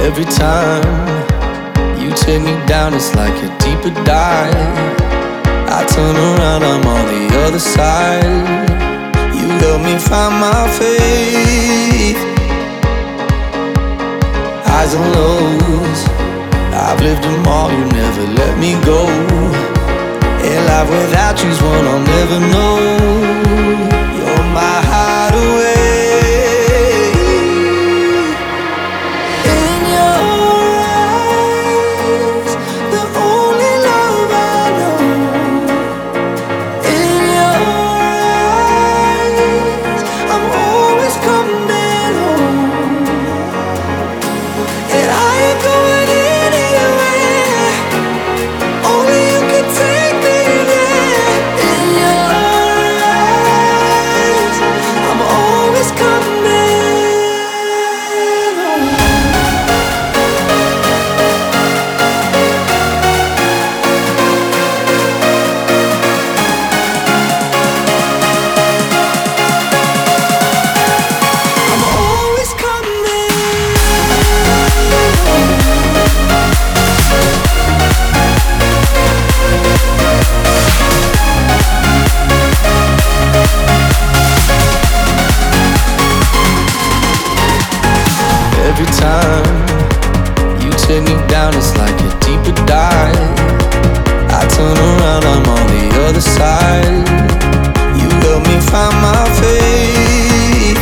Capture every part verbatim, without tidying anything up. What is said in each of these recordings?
Every time you take me down, it's like a deeper dive. I turn around, I'm on the other side. You help me find my faith. Highs and lows, I've lived them all, you never let me go. And life without you's one I'll never know. You're my hideaway. Every time you take me down, it's like a deeper dive. I turn around, I'm on the other side. You help me find my faith.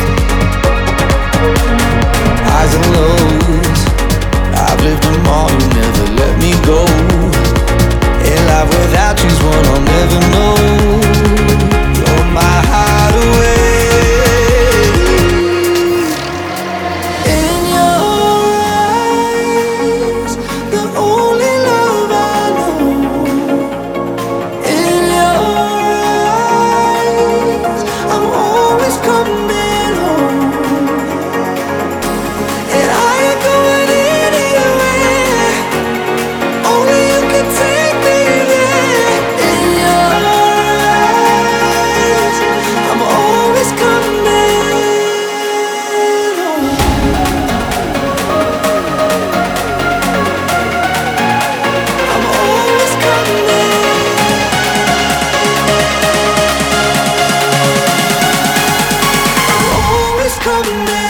Highs and lows, I've lived them all, you never let me go. And life without you's one I'll never know. You're my hideaway. Coming